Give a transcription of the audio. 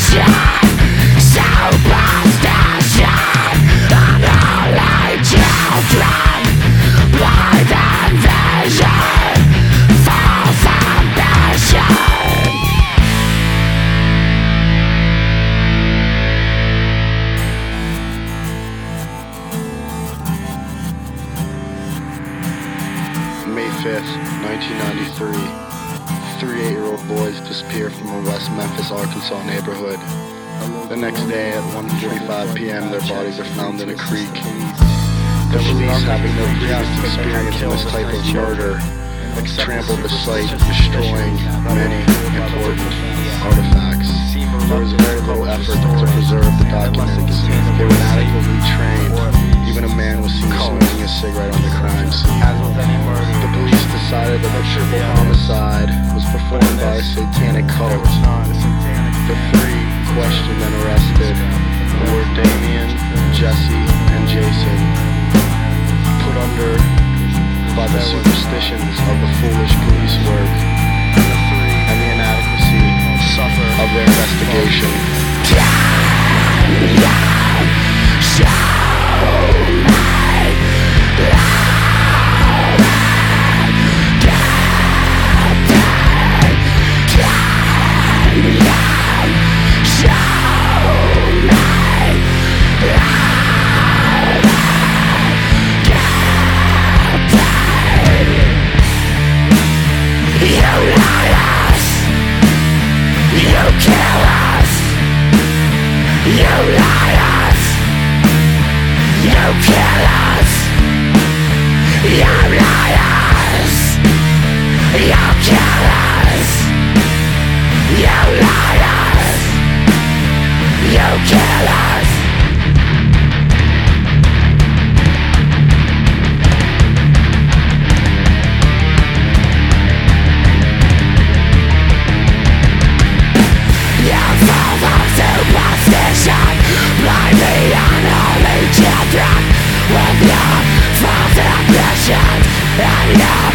May 5th, 1993, three 8-year-old boys disappear from a West Memphis, Arkansas neighborhood. The next day at 1:45 p.m. their bodies are found in a creek. The police, having no previous experience in this type of murder, trampled the site, destroying many important artifacts. There was very little effort to preserve the documents. They were inadequately trained. Even a man was seen smoking a cigarette on the crime scene. The police decided that the triple homicide was performed by a satanic cult. The three questioned and arrested were Damien, Jesse, and Jason, put under by the superstitions of the foolish police work and the inadequacy of their investigation. With your false ambitions and your